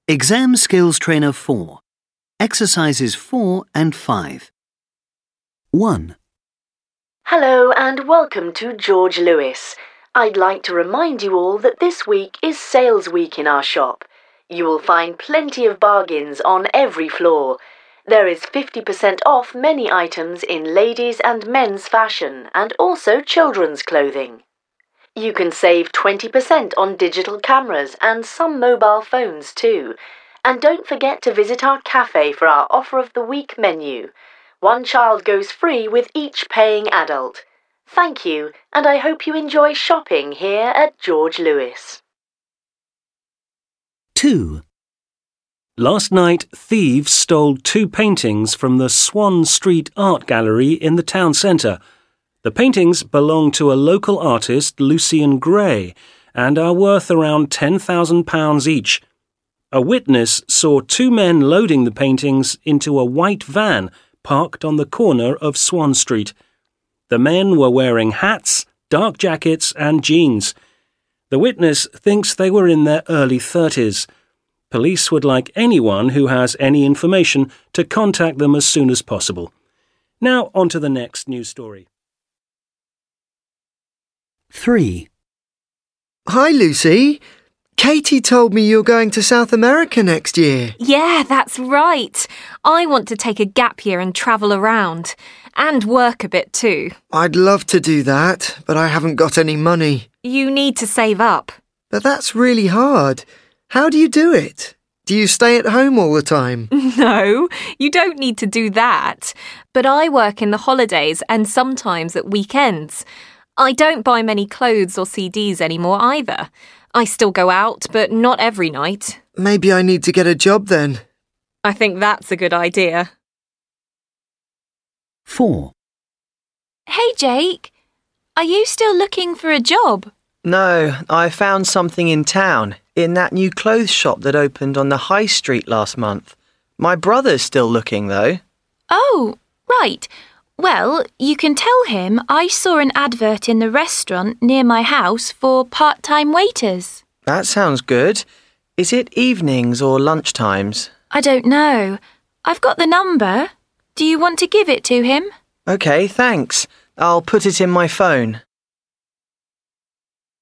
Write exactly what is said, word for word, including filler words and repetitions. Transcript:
Exam Skills Trainer four. Exercises four and five. one. Hello and welcome to George Lewis. I'd like to remind you all that this week is sales week in our shop. You will find plenty of bargains on every floor. There is fifty percent off many items in ladies' and men's fashion and also children's clothing. You can save twenty percent on digital cameras and some mobile phones too. And don't forget to visit our cafe for our Offer of the Week menu. One child goes free with each paying adult. Thank you, and I hope you enjoy shopping here at George Lewis. two. Last night, thieves stole two paintings from the Swan Street Art Gallery in the town centre. The paintings belong to a local artist, Lucian Gray, and are worth around ten thousand pounds each. A witness saw two men loading the paintings into a white van parked on the corner of Swan Street. The men were wearing hats, dark jackets and jeans. The witness thinks they were in their early thirties. Police would like anyone who has any information to contact them as soon as possible. Now on to the next news story. three. Hi, Lucy. Katie told me you're going to South America next year. Yeah, that's right. I want to take a gap year and travel around. And work a bit too. I'd love to do that, but I haven't got any money. You need to save up. But that's really hard. How do you do it? Do you stay at home all the time? No, you don't need to do that. But I work in the holidays and sometimes at weekends. I don't buy many clothes or C Ds anymore either. I still go out, but not every night. Maybe I need to get a job then. I think that's a good idea. four. Hey, Jake. Are you still looking for a job? No, I found something in town, in that new clothes shop that opened on the high street last month. My brother's still looking, though. Oh, right. Well, you can tell him I saw an advert in the restaurant near my house for part-time waiters. That sounds good. Is it evenings or lunchtimes? I don't know. I've got the number. Do you want to give it to him? OK, thanks. I'll put it in my phone.